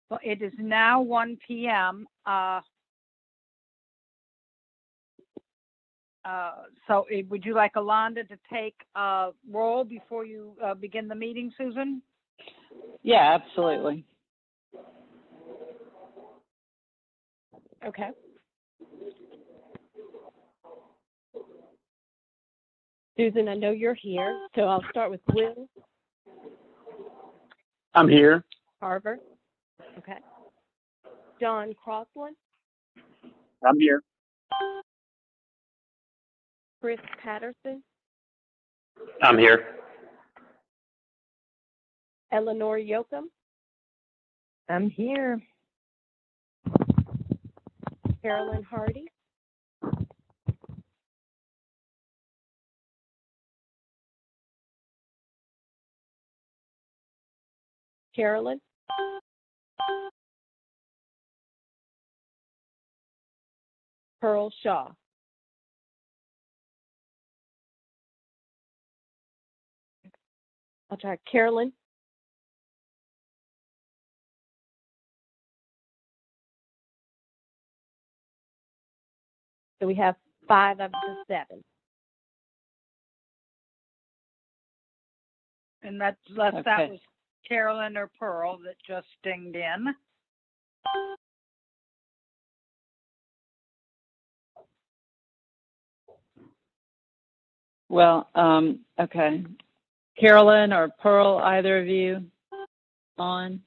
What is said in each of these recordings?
Well, it is now 1 p.m. Would you like Alonda to take roll before you begin the meeting, Susan? Yeah, absolutely. Okay. Susan, I know you're here, so I'll start with Will I'm here. Carver. Okay. John Crossland, I'm here. Chris Patterson, I'm here. Eleanor Yoakum, I'm here. Carolyn Hardy, Carolyn, Pearl Shaw. I'll try Carolyn. So we have 5 of the 7. And that was Carolyn or Pearl that just dinged in. Well, okay. Carolyn or Pearl, either of you on?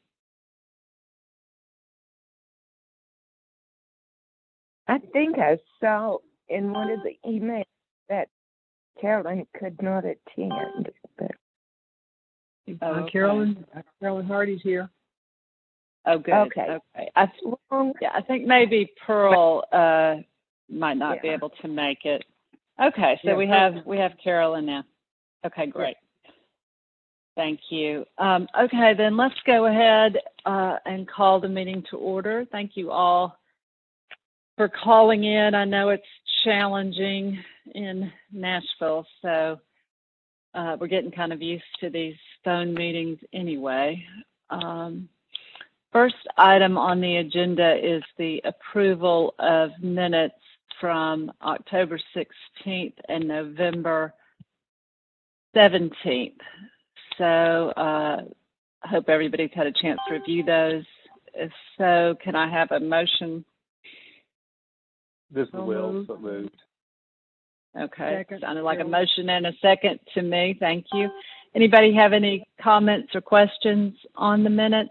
I think I saw in one of the emails that Carolyn could not attend. But Okay. Carolyn Hardy's here. Oh, good. Okay. I think maybe Pearl might not be Yeah. able to make it. Okay, so Yeah. we have Carolyn now. Okay, great. Thank you. Okay, then let's go ahead and call the meeting to order. Thank you all for calling in. I know it's challenging in Nashville, so we're getting kind of used to these phone meetings anyway. First item on the agenda is the approval of minutes from October 16th and November 17th. So I hope everybody's had a chance to review those. If so, can I have a motion? This is Will, so moved. Okay, Second. sounded like a motion and a second to me. Thank you. Anybody have any comments or questions on the minutes?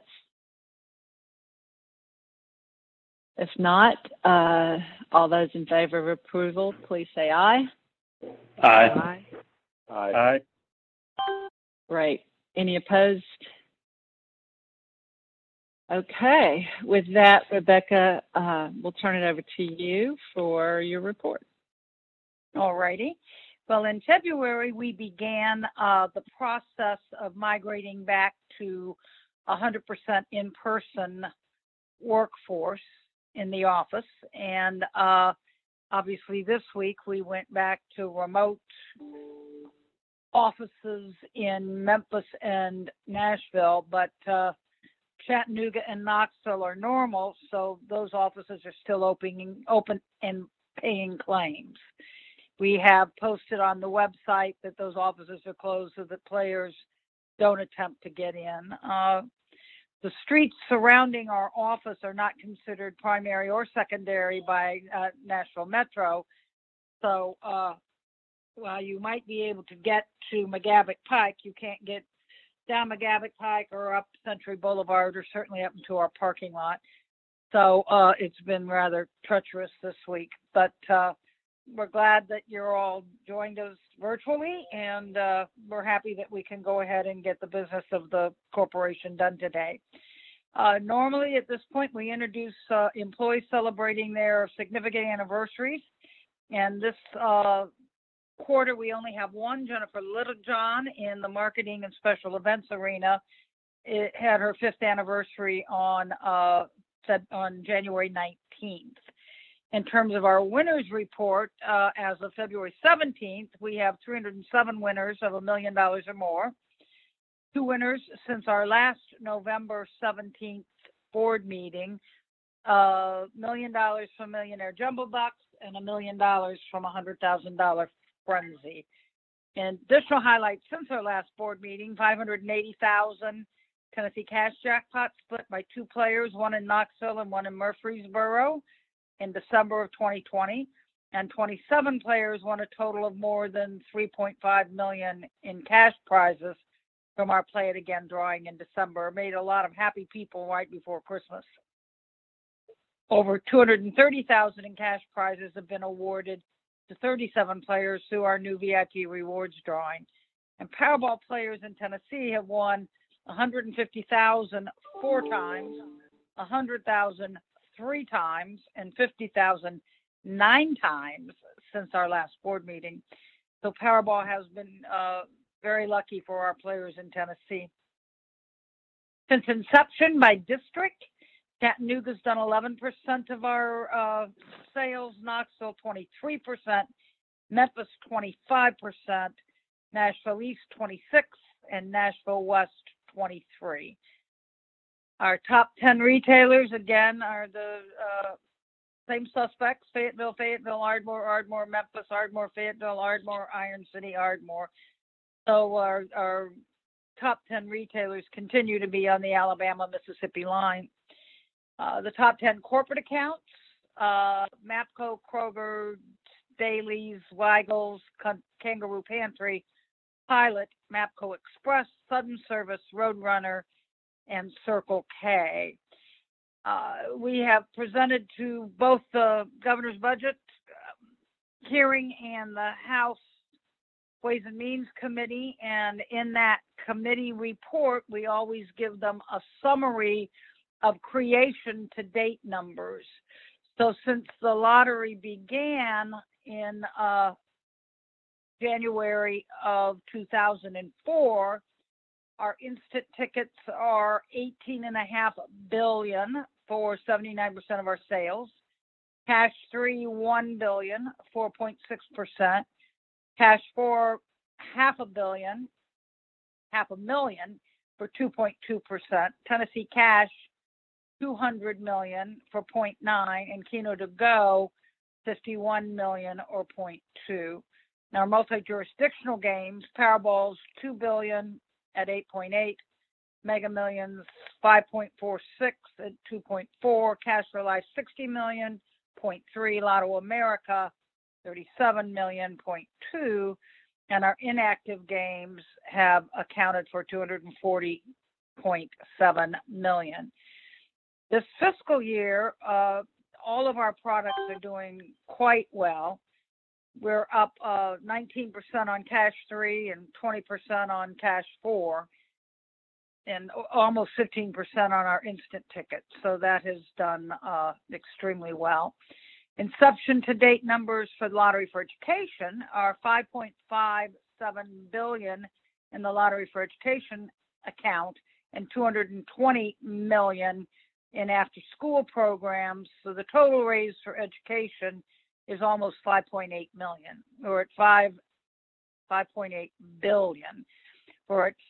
If not, all those in favor of approval, please say aye. Aye. Aye. Aye. Great. Any opposed? Okay. With that, Rebecca, we'll turn it over to you for your report. All righty. Well, in February, we began the process of migrating back to 100% in-person workforce in the office. And obviously this week we went back to remote offices in Memphis and Nashville, but Chattanooga and Knoxville are normal, so those offices are still open and paying claims. We have posted on the website that those offices are closed so that players don't attempt to get in. The streets surrounding our office are not considered primary or secondary by Nashville Metro. So while you might be able to get to McGavick Pike, you can't get down McGavick Pike or up Century Boulevard or certainly up into our parking lot. So it's been rather treacherous this week, but we're glad that you're all joined us virtually, and we're happy that we can go ahead and get the business of the corporation done today. Normally at this point, we introduce employees celebrating their significant anniversaries, and this quarter we only have one, Jennifer Littlejohn, in the marketing and special events arena. It had her 5th anniversary on January 19th. In terms of our winners report, as of February 17th, we have 307 winners of $1 million or more. 2 winners since our last November 17th board meeting. $1 million from Millionaire Jumbo Bucks and $1 million from $100,000 Frenzy. And additional highlights since our last board meeting: 580,000 Tennessee cash jackpot split by 2 players, one in Knoxville and one in Murfreesboro in December of 2020. And 27 players won a total of more than 3.5 million in cash prizes from our Play It Again drawing in December. It made a lot of happy people right before Christmas. Over 230,000 in cash prizes have been awarded to 37 players through our new VIP rewards drawing. And Powerball players in Tennessee have won 150,000 4 times, 100,000 3 times, and 50,000 9 times since our last board meeting. So Powerball has been very lucky for our players in Tennessee. Since inception by district, Chattanooga's done 11% of our sales, Knoxville 23%, Memphis 25%, Nashville East 26%, and Nashville West 23%. Our top 10 retailers, again, are the same suspects: Fayetteville, Ardmore, Memphis, Ardmore, Fayetteville, Ardmore, Iron City, Ardmore. So our top 10 retailers continue to be on the Alabama-Mississippi line. The top 10 corporate accounts: Mapco, Kroger, Dailies, Weigel's, Kangaroo Pantry, Pilot, Mapco Express, Sudden Service, Roadrunner, and Circle K. We have presented to both the governor's budget hearing and the House Ways and Means Committee, and in that committee report, we always give them a summary of creation to date numbers. So since the lottery began in January of 2004, our instant tickets are $18.5 billion for 79% of our sales. Cash 3, $1 billion, 4.6%. Cash 4, $500 million for 2.2%. Tennessee Cash, $200 million for 0.9%, and Keno to Go, $51 million or 0.2%. Now, multi-jurisdictional games: Powerball's $2 billion at 8.8%, Mega Millions 5.46 at 2.4%, Cash for Life $60 million, 0.3%, Lotto America $37 million, 0.2%, and our inactive games have accounted for $240.7 million. This fiscal year, all of our products are doing quite well. We're up 19% on Cash 3 and 20% on Cash 4, and almost 15% on our instant tickets. So that has done extremely well. Inception to date numbers for the Lottery for Education are $5.57 billion in the Lottery for Education account and $220 million in after school programs. So the total raised for education is almost $5.8 million. We're at $5.8 billion. We're at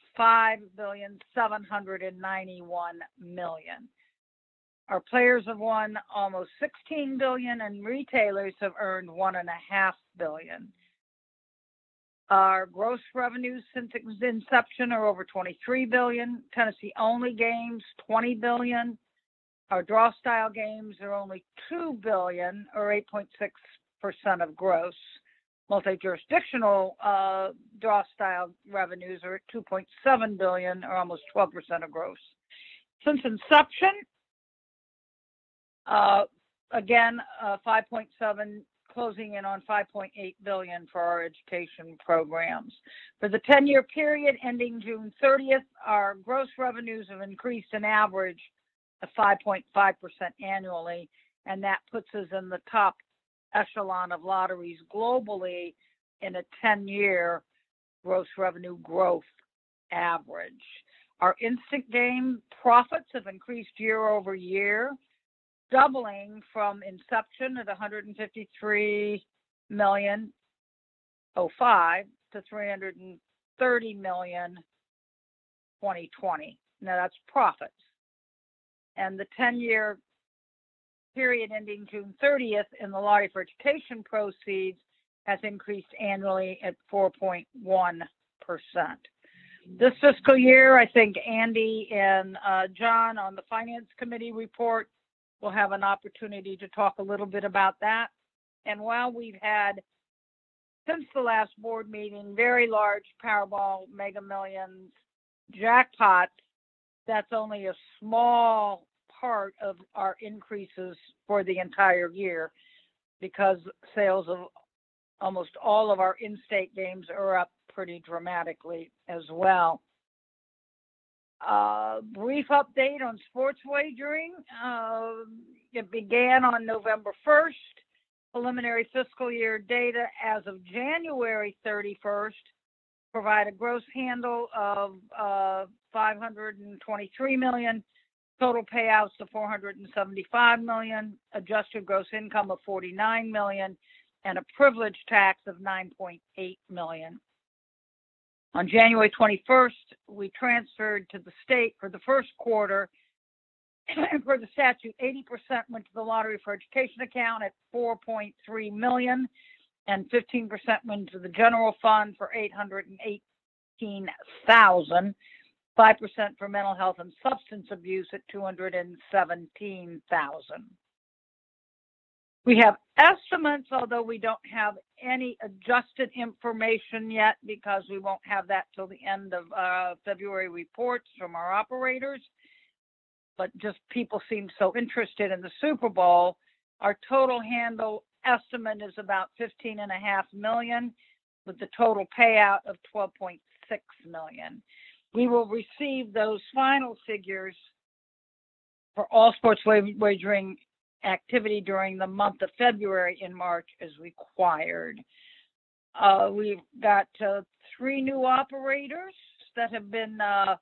$5,791 million. Our players have won almost $16 billion, and retailers have earned $1.5 billion. Our gross revenues since inception are over $23 billion. Tennessee only games, $20 billion. Our draw style games are only $2 billion, or 8.6% of gross. Multi-jurisdictional draw style revenues are at $2.7 billion, or almost 12% of gross. Since inception, again, 5.7, closing in on 5.8 billion for our education programs. For the 10-year period ending June 30th, our gross revenues have increased an average of 5.5% annually, and that puts us in the top echelon of lotteries globally in a 10-year gross revenue growth average. Our instant game profits have increased year over year, doubling from inception at 153 million 05 to 330 million 2020. Now that's profits. and the 10-year period ending June 30th in the Lottery for Education proceeds has increased annually at 4.1%. This fiscal year, I think Andy and John on the Finance Committee report will have an opportunity to talk a little bit about that. And while we've had, since the last board meeting, very large Powerball, Mega Millions jackpots, that's only a small part of our increases for the entire year, because sales of almost all of our in-state games are up pretty dramatically as well. Brief update on sports wagering. It began on November 1st. Preliminary fiscal year data as of January 31st provide a gross handle of $523 million, total payouts of $475 million, adjusted gross income of $49 million, and a privilege tax of $9.8 million. On January 21st, we transferred to the state for the first quarter, and for the statute, 80% went to the Lottery for Education account at $4.3 million, and 15% went to the general fund for $818,000, 5% for mental health and substance abuse at $217,000. We have estimates, although we don't have any adjusted information yet, because we won't have that till the end of February reports from our operators. But just people seem so interested in the Super Bowl. Our total handle estimate is about $15.5 million, with the total payout of $12.6 million. We will receive those final figures for all sports wagering activity during the month of February in March as required. We've got 3 new operators that have been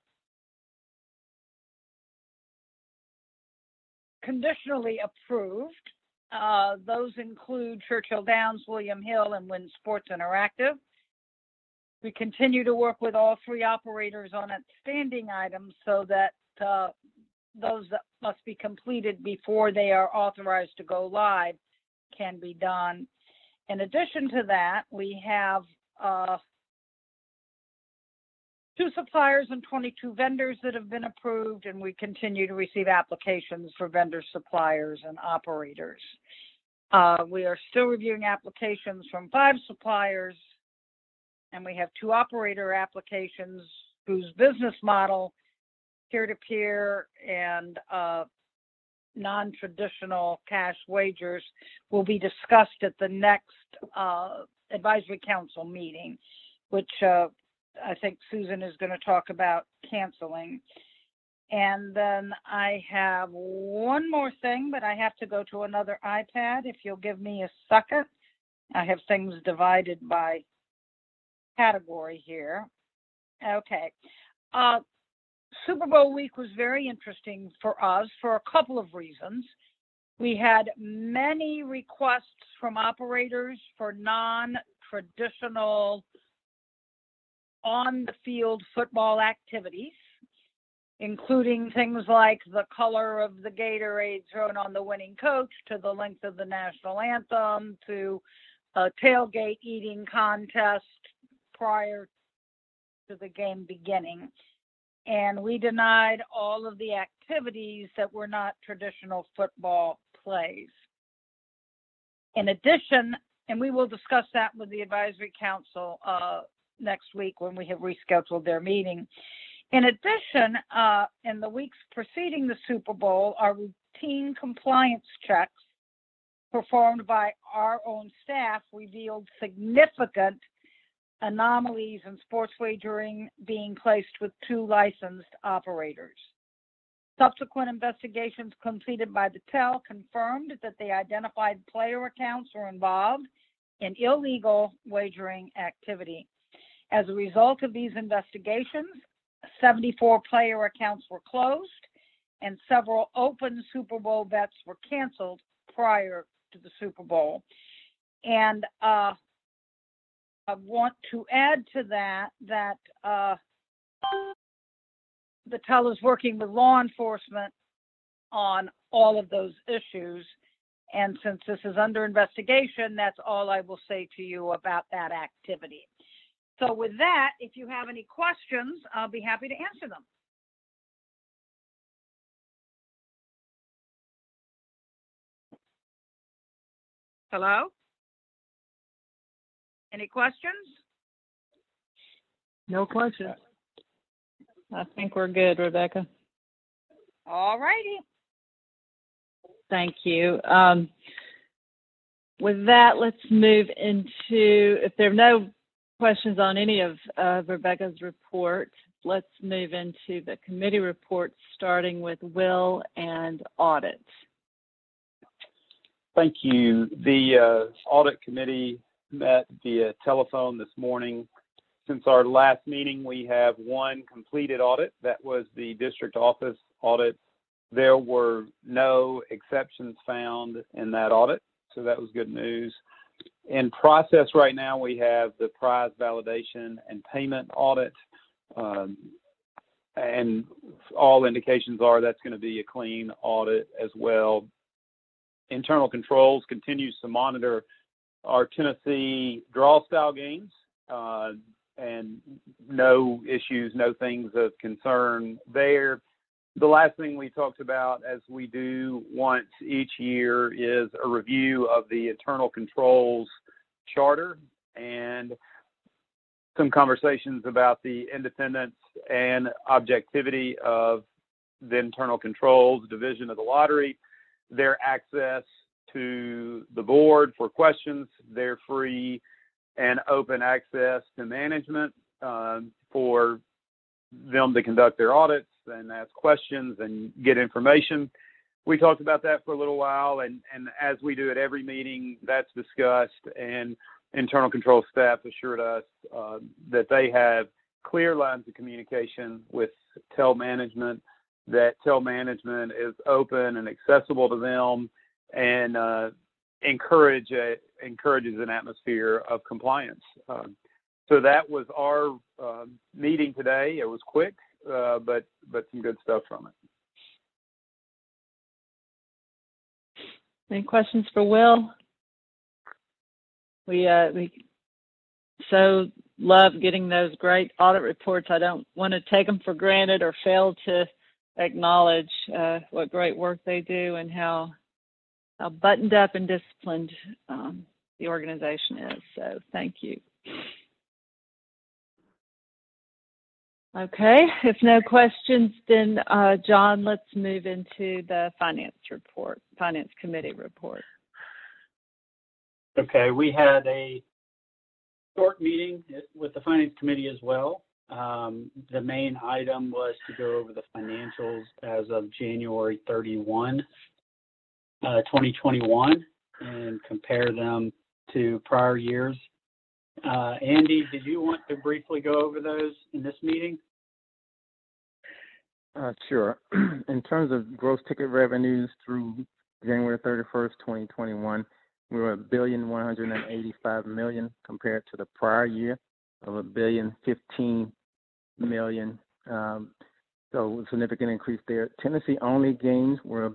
conditionally approved. Those include Churchill Downs, William Hill, and Wynn Sports Interactive. We continue to work with all 3 operators on outstanding items so that those that must be completed before they are authorized to go live can be done. In addition to that, we have 2 suppliers and 22 vendors that have been approved, and we continue to receive applications for vendor suppliers and operators. We are still reviewing applications from 5 suppliers, and we have 2 operator applications whose business model, peer-to-peer and non-traditional cash wagers, will be discussed at the next advisory council meeting, which I think Susan is going to talk about canceling. And then I have one more thing, but I have to go to another iPad. If you'll give me a second. I have things divided by category here. Okay. Super Bowl week was very interesting for us for a couple of reasons. We had many requests from operators for non-traditional on-the-field football activities, including things like the color of the Gatorade thrown on the winning coach, to the length of the national anthem, to a tailgate eating contest prior to the game beginning. And we denied all of the activities that were not traditional football plays. In addition, and we will discuss that with the advisory council next week when we have rescheduled their meeting. In addition, in the weeks preceding the Super Bowl, our routine compliance checks performed by our own staff revealed significant anomalies in sports wagering being placed with 2 licensed operators. Subsequent investigations completed by the TEL confirmed that the identified player accounts were involved in illegal wagering activity. As a result of these investigations, 74 player accounts were closed and several open Super Bowl bets were canceled prior to the Super Bowl. And I want to add to that the TEL is working with law enforcement on all of those issues. And since this is under investigation, that's all I will say to you about that activity. So with that, if you have any questions, I'll be happy to answer them. Hello? Any questions? No questions. I think we're good, Rebecca. All righty. Thank you. With that, let's move into, if there are no questions on any of Rebecca's report, let's move into the committee reports, starting with Will and Audit. Thank you. The audit committee met via telephone this morning. Since our last meeting, we have one completed audit. That was the district office audit. There were no exceptions found in that audit, so that was good news. In process right now, we have the prize validation and payment audit, and all indications are that's going to be a clean audit as well. Internal Controls continues to monitor our Tennessee draw style games, and no issues, no things of concern there. The last thing we talked about, as we do once each year, is a review of the Internal Controls charter and some conversations about the independence and objectivity of the Internal Controls division of the lottery, their access to the board for questions, their free and open access to management for them to conduct their audits and ask questions and get information. We talked about that for a little while, and as we do at every meeting, that's discussed, and internal control staff assured us that they have clear lines of communication with TEL management, that TEL management is open and accessible to them, and encourages an atmosphere of compliance. So that was our meeting today. It was quick, but some good stuff from it. Any questions for Will? We so love getting those great audit reports. I don't want to take them for granted or fail to acknowledge what great work they do and how buttoned up and disciplined the organization is. So thank you. Okay, if no questions, then John, let's move into the finance committee report. Okay, we had a short meeting with the finance committee as well. The main item was to go over the financials as of January 31, 2021, and compare them to prior years. Andy, did you want to briefly go over those in this meeting? Sure. In terms of gross ticket revenues through January 31st, 2021, we were $1,185,000,000 compared to the prior year of $1,015,000,000. So a significant increase there. Tennessee only games were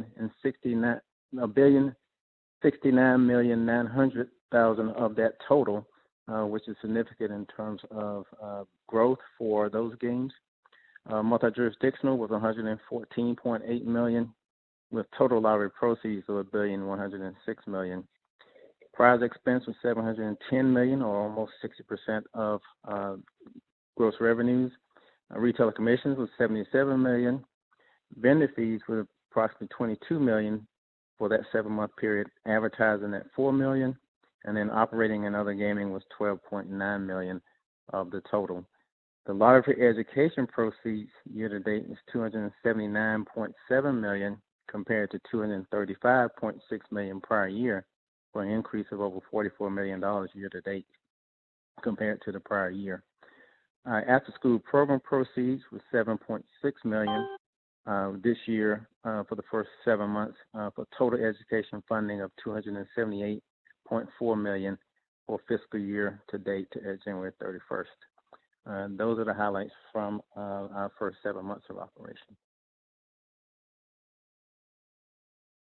$1,069,900,000 of that total, which is significant in terms of growth for those games. Multi-jurisdictional was $114.8 million, with total lottery proceeds of $1,106,000,000. Prize expense was $710 million, or almost 60% of gross revenues. Retailer commissions was $77 million. Vendor fees were approximately $22 million for that 7-month period. Advertising at $4 million, and then operating and other gaming was $12.9 million of the total. The lottery for education proceeds year to date is $279.7 million compared to $235.6 million prior year, for an increase of over $44 million year to date compared to the prior year. After school program proceeds was $7.6 million this year for the first 7 months, for total education funding of $278.4 million for fiscal year to date to January 31st. Those are the highlights from our first 7 months of operation.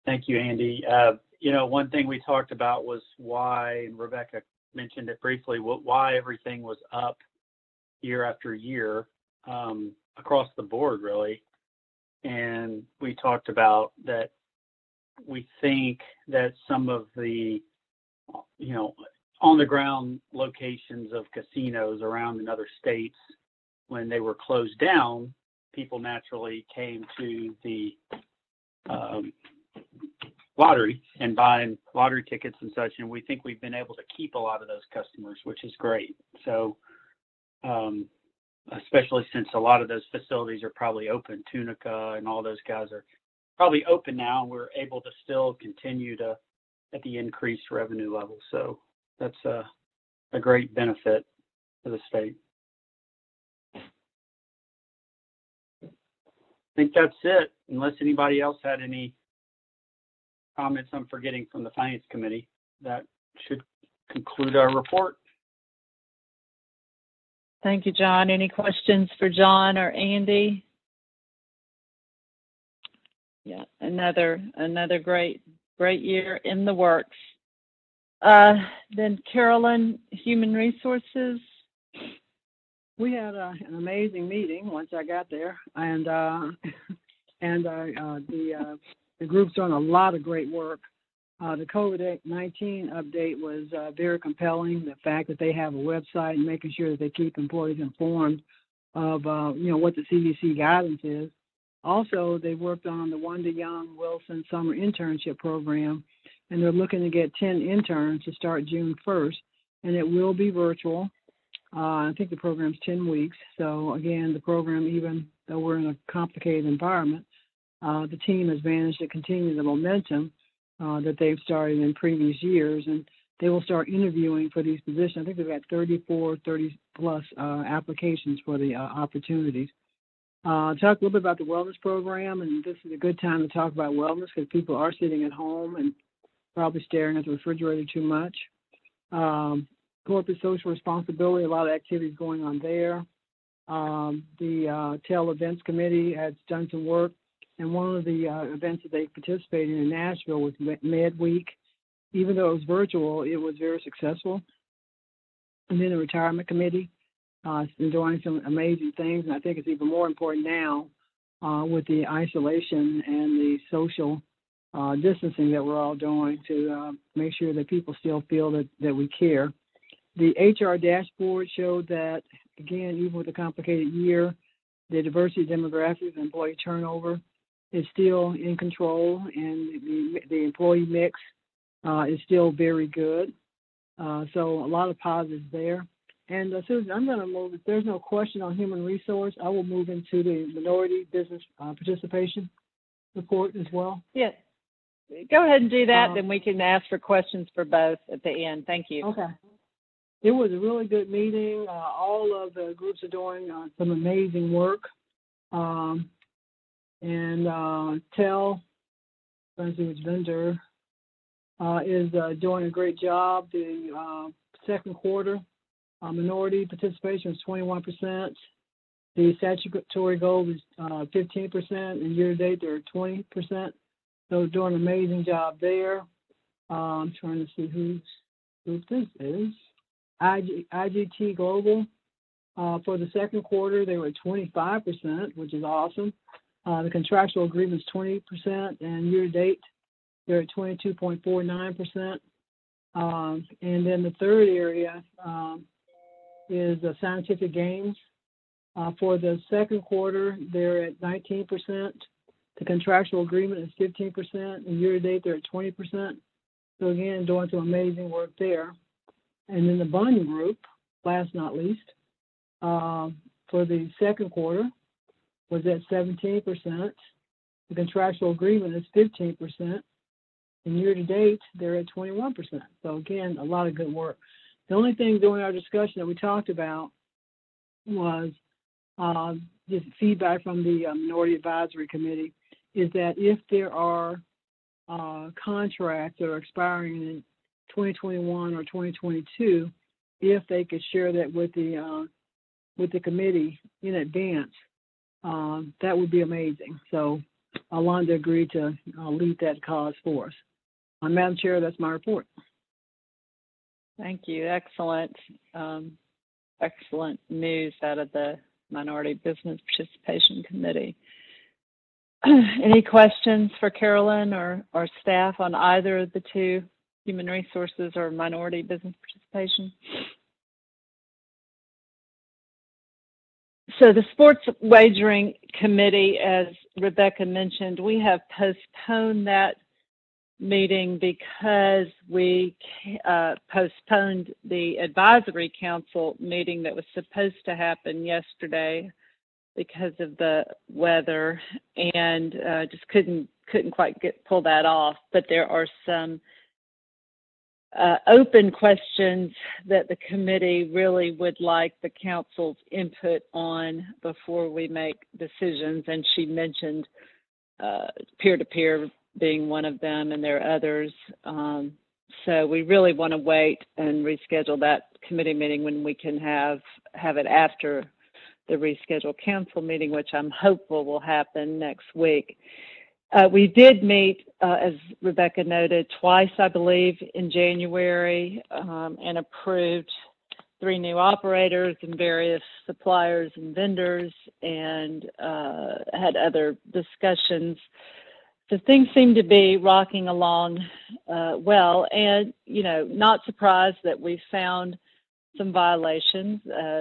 Thank you, Andy. One thing we talked about was why, and Rebecca mentioned it briefly, why everything was up year after year across the board, really. And we talked about that we think that some of the, on the ground locations of casinos around in other states, when they were closed down, people naturally came to the lottery and buying lottery tickets and such. And we think we've been able to keep a lot of those customers, which is great. So, especially since a lot of those facilities are probably open, Tunica and all those guys are probably open now, and we're able to still continue to at the increased revenue level. So that's a great benefit to the state. I think that's it, unless anybody else had any comments I'm forgetting from the Finance Committee. That should conclude our report. Thank you, John. Any questions for John or Andy? Yeah, another great year in the works. Then Carolyn, Human Resources. We had an amazing meeting once I got there, and the group's done a lot of great work. The COVID-19 update was very compelling. The fact that they have a website and making sure that they keep employees informed of what the CDC guidance is. Also, they worked on the Wanda Young Wilson Summer Internship Program, and they're looking to get 10 interns to start June 1st, and it will be virtual. I think the program's 10 weeks. So again, the program, even though we're in a complicated environment, the team has managed to continue the momentum that they've started in previous years, and they will start interviewing for these positions. I think they've got 30 plus applications for the opportunities. Talk a little bit about the wellness program, and this is a good time to talk about wellness because people are sitting at home and probably staring at the refrigerator too much. Corporate social responsibility, a lot of activities going on there. The TEL Events Committee has done some work, and one of the events that they participated in Nashville was Med Week. Even though it was virtual, it was very successful. And then the Retirement Committee has been doing some amazing things, and I think it's even more important now with the isolation and the social distancing that we're all doing to make sure that people still feel that we care. The HR dashboard showed that, again, even with a complicated year, the diversity demographics and employee turnover is still in control, and the employee mix is still very good. So a lot of positives there. And Susan, I'm going to move, if there's no question on human resource, I will move into the minority business participation report as well. Yes. Go ahead and do that, then we can ask for questions for both at the end. Thank you. Okay. It was a really good meeting. All of the groups are doing some amazing work. And TEL, which vendor, is doing a great job. The second quarter minority participation was 21%. The statutory goal was 15%, and year-to-date they're 20%. So doing an amazing job there. I'm trying to see whose group this is. IGT Global, for the second quarter, they were at 25%, which is awesome. The contractual agreement is 20%, and year-to-date, they're at 22.49%. And then the third area is Scientific Games. For the second quarter, they're at 19%. The contractual agreement is 15%, and year-to-date, they're at 20%. So again, doing some amazing work there. And then the Bunyan Group, last not least, for the second quarter was at 17%. The contractual agreement is 15%. And year-to-date, they're at 21%. So again, a lot of good work. The only thing during our discussion that we talked about was just feedback from the Minority Advisory Committee is that if there are contracts that are expiring in 2021 or 2022, if they could share that with the committee in advance, that would be amazing. So Alonda agreed to lead that cause for us. Madam Chair, that's my report. Thank you. Excellent, excellent news out of the Minority Business Participation Committee. Any questions for Carolyn or staff on either of the two, Human Resources or Minority Business Participation? So the Sports Wagering Committee, as Rebecca mentioned, we have postponed that meeting because we postponed the advisory council meeting that was supposed to happen yesterday because of the weather, and just couldn't quite pull that off. But there are some open questions that the committee really would like the council's input on before we make decisions. And she mentioned peer-to-peer being one of them, and there are others. So we really want to wait and reschedule that committee meeting when we can have it after the rescheduled council meeting, which I'm hopeful will happen next week. We did meet, as Rebecca noted, twice, I believe, in January, and approved 3 new operators and various suppliers and vendors, and had other discussions. So things seem to be rocking along well, and, not surprised that we found some violations.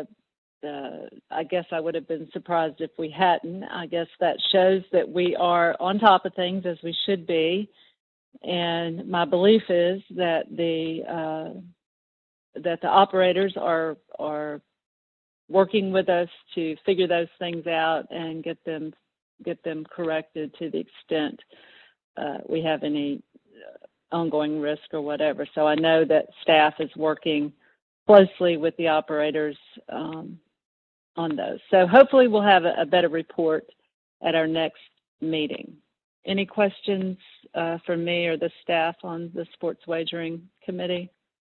I guess I would have been surprised if we hadn't. I guess that shows that we are on top of things, as we should be. And my belief is that the operators are working with us to figure those things out and get them corrected to the extent we have any ongoing risk or whatever. So I know that staff is working closely with the operators on those. So hopefully we'll have a better report at our next meeting. Any questions from me or the staff on the Sports Wagering Committee?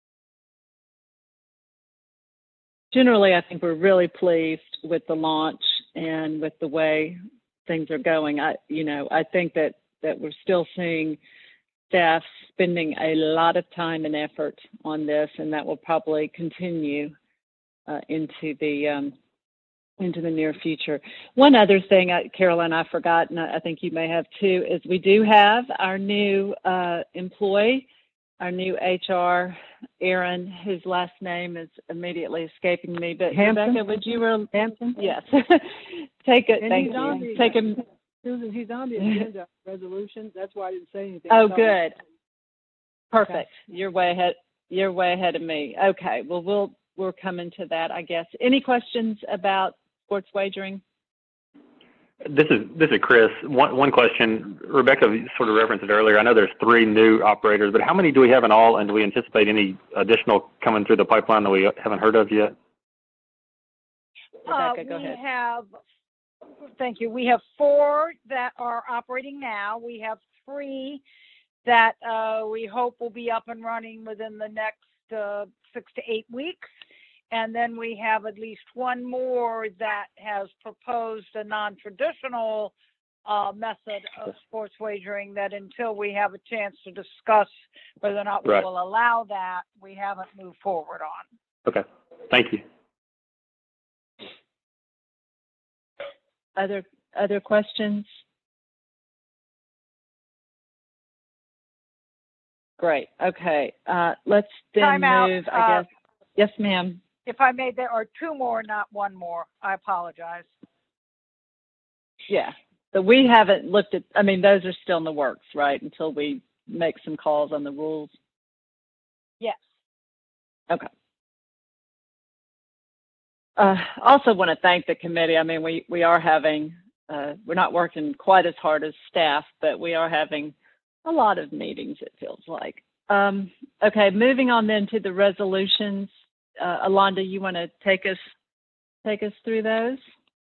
Generally, I think we're really pleased with the launch and with the way things are going. I think that we're still seeing staff spending a lot of time and effort on this, and that will probably continue into the near future. One other thing, Carolyn, I forgot, and I think you may have too, is we do have our new employee, our new HR, Aaron, whose last name is immediately escaping me. But Hampton? Rebecca, would you? Hampton? Yes. Take it. And Thank he's on you. the- Take him. Susan, he's on the agenda resolutions. That's why I didn't say anything. Oh, So- good. Perfect. You're way ahead. You're way ahead of me. Okay. Well, we're coming to that, I guess. Any questions about sports wagering? This is Chris. One question. Rebecca sort of referenced it earlier. I know there's 3 new operators, but how many do we have in all, and do we anticipate any additional coming through the pipeline that we haven't heard of yet? Rebecca, go ahead. Thank you. We have 4 that are operating now. We have 3 that we hope will be up and running within the next 6 to 8 weeks. And then we have at least 1 more that has proposed a non-traditional method of sports wagering that until we have a chance to discuss whether or not we will allow that, we haven't moved forward on. Okay. Thank you. Other questions? Great. Okay. Let's then Time out. move, I guess. Yes, ma'am. If I may, there are 2 more, not 1 more. I apologize. Yeah. So we haven't looked at, those are still in the works, right? Until we make some calls on the rules. Yes. Okay. Also want to thank the committee. We are having, we're not working quite as hard as staff, but we are having a lot of meetings, it feels like. Okay, moving on then to the resolutions. Alonda, you want to take us through those?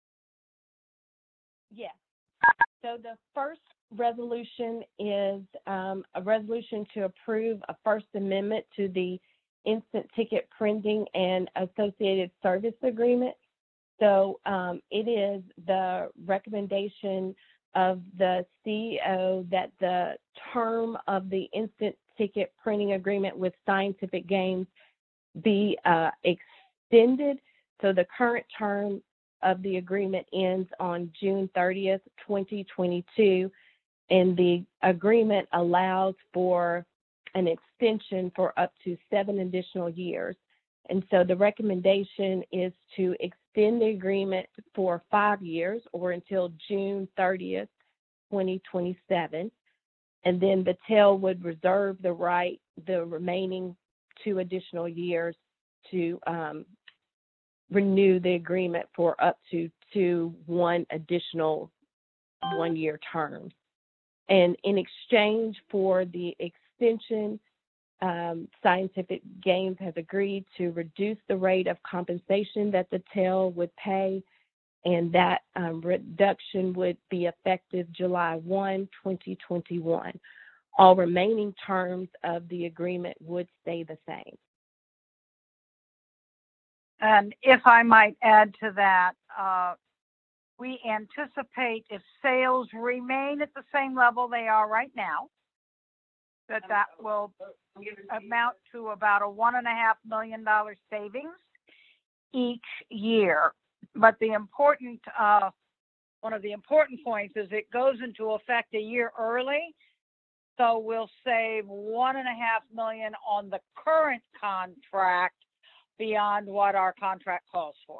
Yes. So the first resolution is a resolution to approve a First Amendment to the Instant Ticket Printing and Associated Service Agreement. So it is the recommendation of the CEO that the term of the instant ticket printing agreement with Scientific Games be extended. So the current term of the agreement ends on June 30th, 2022, and the agreement allows for an extension for up to 7 additional years. And so the recommendation is to extend the agreement for 5 years or until June 30th, 2027. And then the TEL would reserve the right, the remaining 2 additional years to renew the agreement for up to 1 additional 1-year term. And in exchange for the extension, Scientific Games has agreed to reduce the rate of compensation that the TEL would pay, and that reduction would be effective July 1, 2021. All remaining terms of the agreement would stay the same. And if I might add to that, we anticipate if sales remain at the same level they are right now, that will amount to about a $1.5 million savings each year. But the important, one of the important points is it goes into effect a year early. So we'll save $1.5 million on the current contract beyond what our contract calls for.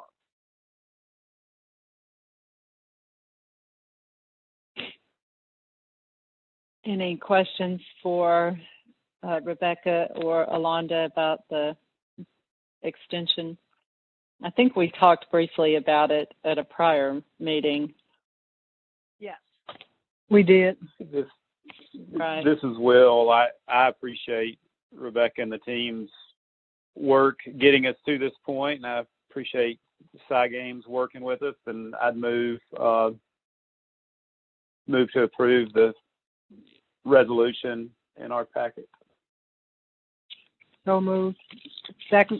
Any questions for Rebecca or Alonda about the extension? I think we talked briefly about it at a prior meeting. Yes. We did. Right. This is Will. I appreciate Rebecca and the team's work getting us to this point, and I appreciate Sci Games working with us. And I'd move to approve the resolution in our packet. So moved. Second.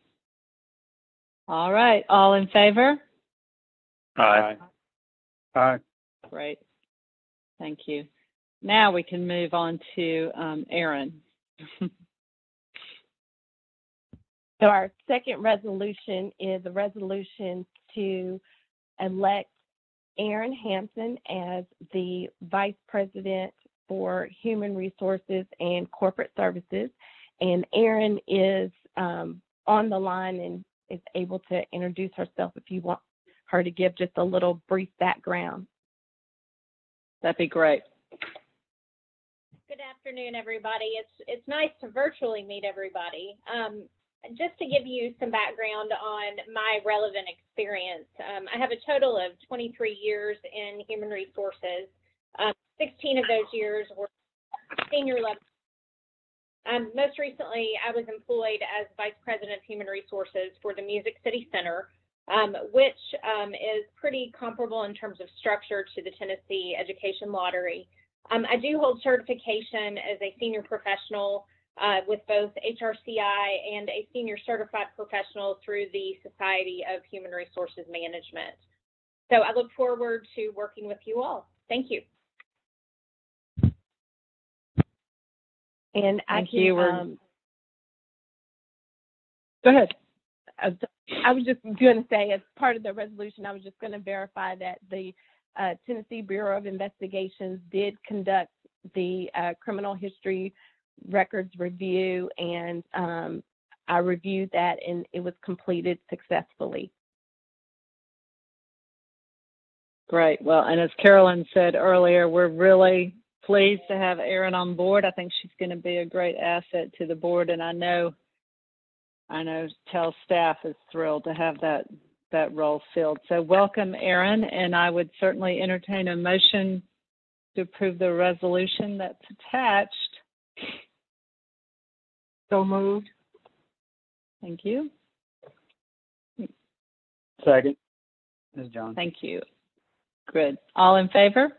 All right. All in favor? Aye. Aye. Great. Thank you. Now we can move on to Aaron. So our second resolution is a resolution to elect Aaron Hampton as the Vice President for Human Resources and Corporate Services. And Aaron is on the line and is able to introduce herself if you want her to give just a little brief background. That'd be great. Good afternoon, everybody. It's nice to virtually meet everybody. Just to give you some background on my relevant experience, I have a total of 23 years in human resources. 16 of those years were senior level. Most recently, I was employed as Vice President of Human Resources for the Music City Center, which is pretty comparable in terms of structure to the Tennessee Education Lottery. I do hold certification as a senior professional with both HRCI and a senior certified professional through the Society of Human Resources Management. So I look forward to working with you all. Thank you. And Thank you. Go ahead. I was just going to say, as part of the resolution, I was just going to verify that the Tennessee Bureau of Investigations did conduct the criminal history records review, and I reviewed that, and it was completed successfully. Great. Well, and as Carolyn said earlier, we're really pleased to have Aaron on board. I think she's going to be a great asset to the board, and I know TEL staff is thrilled to have that role filled. So welcome, Aaron, and I would certainly entertain a motion to approve the resolution that's attached. So moved. Thank you. Second. This is John. Thank you. Good. All in favor?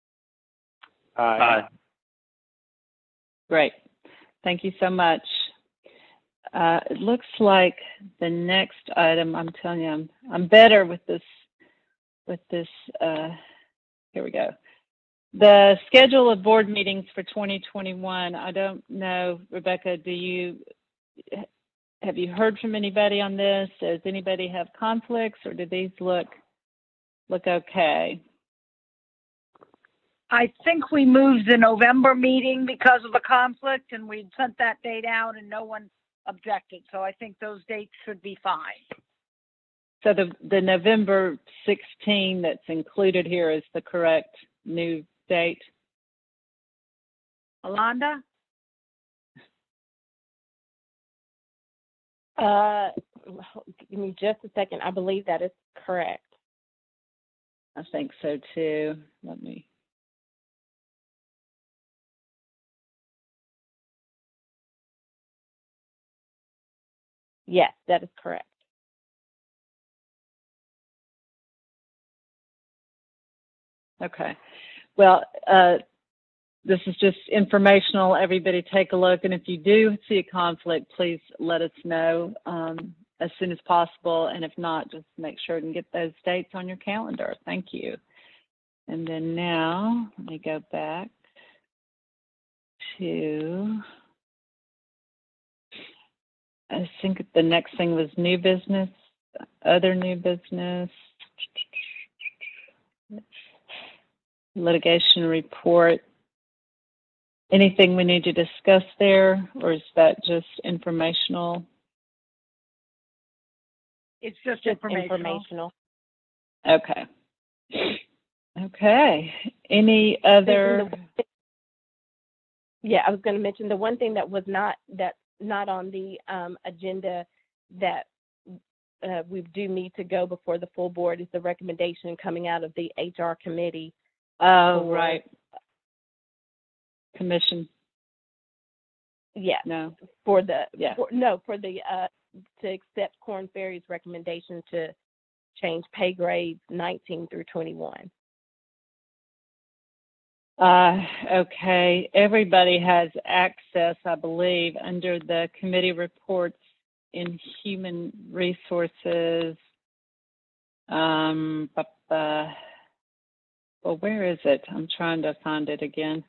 Aye. Great. Thank you so much. It looks like the next item, I'm telling you, I'm better with this, here we go. The schedule of board meetings for 2021, I don't know, Rebecca, have you heard from anybody on this? Does anybody have conflicts, or do these look okay? I think we moved the November meeting because of a conflict, and we sent that date out and no one objected. So I think those dates should be fine. So the November 16 that's included here is the correct new date? Alonda? Give me just a second. I believe that is correct. I think so too. Yes, that is correct. Okay. Well, this is just informational. Everybody take a look. And if you do see a conflict, please let us know as soon as possible. And if not, just make sure and get those dates on your calendar. Thank you. And then now, let me go back to, I think the next thing was new business, other new business. Litigation report. Anything we need to discuss there, or is that just informational? It's just informational. Okay. Okay. Any other? Yeah, I was going to mention the one thing that was not on the agenda that we do need to go before the full board is the recommendation coming out of the HR committee. Oh, right. Commission. Yeah. No. For the to accept Korn Ferry's recommendation to change pay grades 19 through 21. Okay. Everybody has access, I believe, under the committee reports in human resources. Well, where is it? I'm trying to find it again.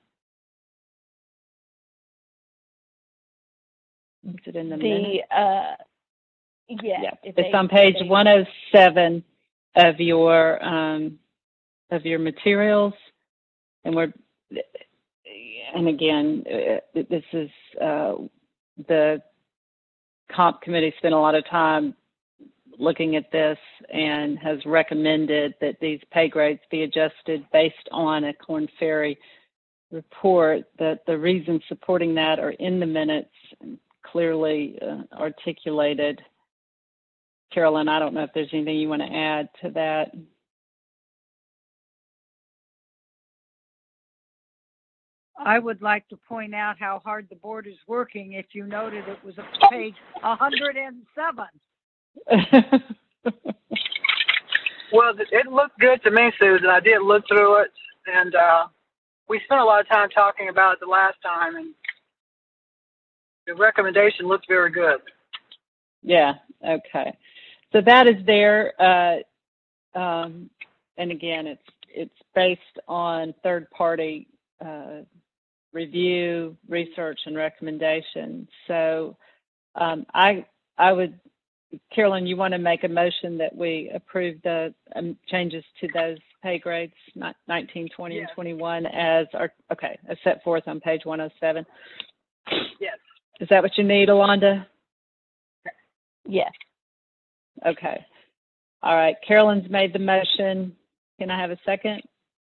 Is it in the minutes? Yeah. It's on page 107 of your materials, and again, this is the comp committee spent a lot of time looking at this and has recommended that these pay grades be adjusted based on a Korn Ferry report. That the reasons supporting that are in the minutes, clearly articulated. Carolyn, I don't know if there's anything you want to add to that. I would like to point out how hard the board is working. If you noted, it was page 107. Well, it looked good to me, Susan. I did look through it, and we spent a lot of time talking about it the last time, and the recommendation looks very good. Yeah, okay. So that is there, and again, it's based on third-party review, research, and recommendation. So I would, Carolyn, you want to make a motion that we approve the changes to those pay grades, 19, 20, and 21 as set forth on page 107? Yes. Is that what you need, Alonda? Yes. Okay. All right. Carolyn's made the motion. Can I have a second?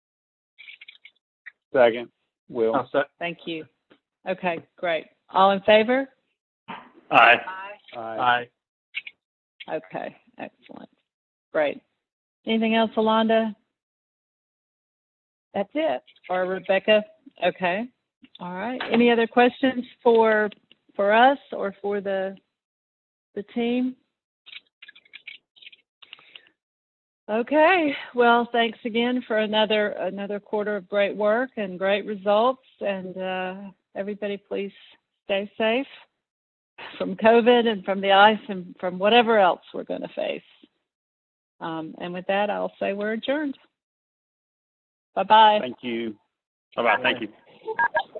Second. Will. Thank you. Okay, great. All in favor? Aye. Aye. Okay, excellent. Great. Anything else, Alonda? That's it. Or Rebecca? Okay. All right. Any other questions for us or for the team? Okay. Well, thanks again for another quarter of great work and great results. And everybody, please stay safe from COVID and from the ice and from whatever else we're going to face. And with that, I'll say we're adjourned. Bye-bye. Thank you. Bye-bye. Thank you.